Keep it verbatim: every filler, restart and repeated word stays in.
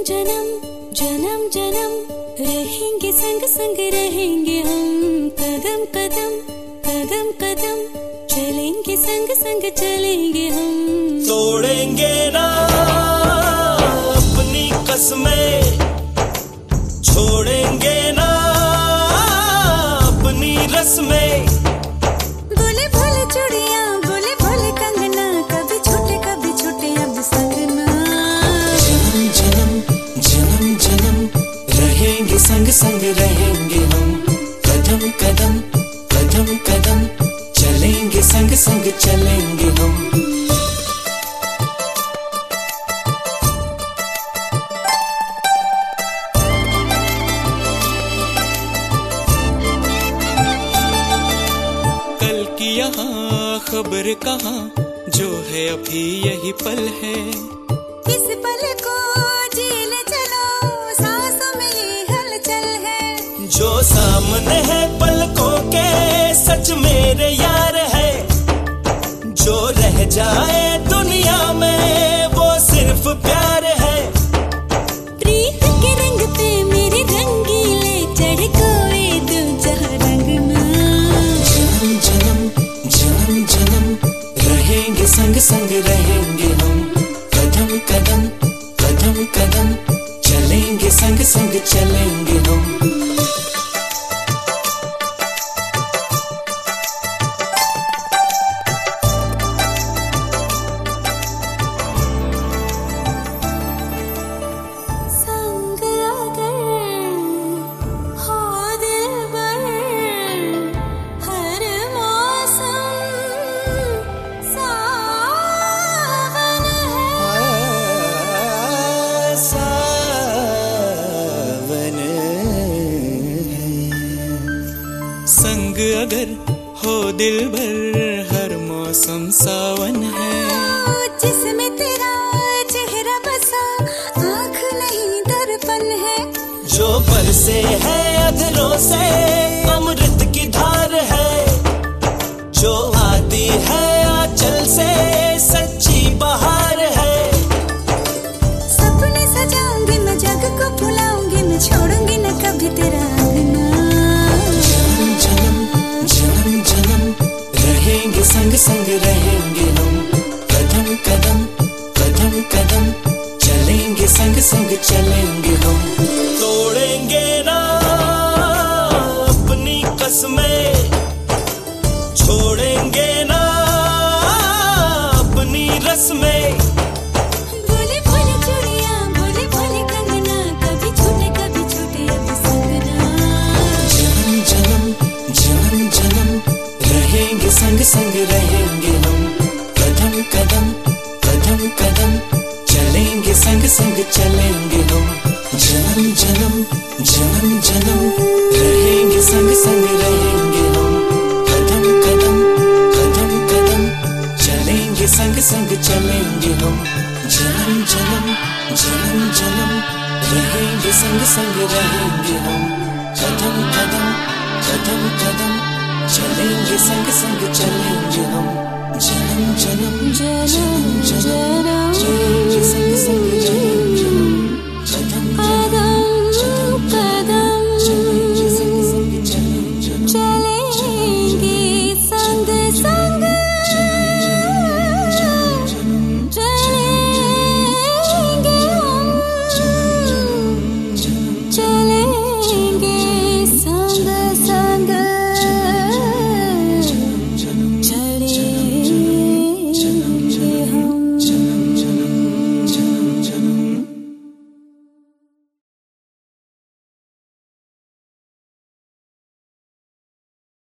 जन्म जन्म जन्म रहेंगे संग संग रहेंगे हम, कदम कदम कदम कदम चलेंगे संग संग चलेंगे हम। तोड़ेंगे ना अपनी कसमें, छोड़ेंगे ना अपनी रस्में। बोले भोले चूड़ियां बोले भोले कंगना, कभी छोटे कभी छोटे अब संगना। जन्म जन्म जन्म जन्म रहेंगे संग संग रहेंगे हम, कदम कदम कदम कदम चलेंगे संग संग चलेंगे हम। कल की यहाँ खबर कहाँ, जो है अभी यही पल है। इस पल को जी ले चलो, सांसों में ये हलचल है। जो सामने है पलकों के सच मेरे यार है, जो रह जाए दुनिया में वो सिर्फ प्यार है। प्रीत के रंग पे मेरे रंगीले चढ़ कोई दो जहाँ रंगना। जन्म जन्म जन्म जन्म रहेंगे संग संग रहेंगे हम, कदम कदम कदम कदम चलेंगे संग संग चलेंगे हम। संग अगर हो दिल भर हर मौसम सावन है। जिसमें तेरा चेहरा बसा आँख नहीं दर्पण है। जो बरसे है अधरों से अमृत की धार है, जो आती है आंचल से सच्ची बहार है। सपने सजाऊंगी मैं जग को भुलाऊंगी, मैं छोड़ूंगी न कभी तेरा अंगना। रहेंगे संग संग रहेंगे हम, कदम कदम कदम कदम चलेंगे संग संग चलेंगे हम। तोड़ेंगे ना अपनी कसमें, छोड़ेंगे ना अपनी रस्में। बोले भोले चूड़ियां बोले भोले कंगना, कभी छोटे कभी छोटे अब संगना। जन्म जन्म जन्म जन्म रहेंगे संग संग रहेंगे हम, कदम कदम कदम कदम चलेंगे संग संग चलेंगे हम। जन्म जन्म जन्म जन्म रहेंगे संग संग रहेंगे हम, कदम कदम कदम कदम चलेंगे संग संग चलेंगे हम। जन्म जन्म जन्म जन्म रहेंगे संग संग रहेंगे।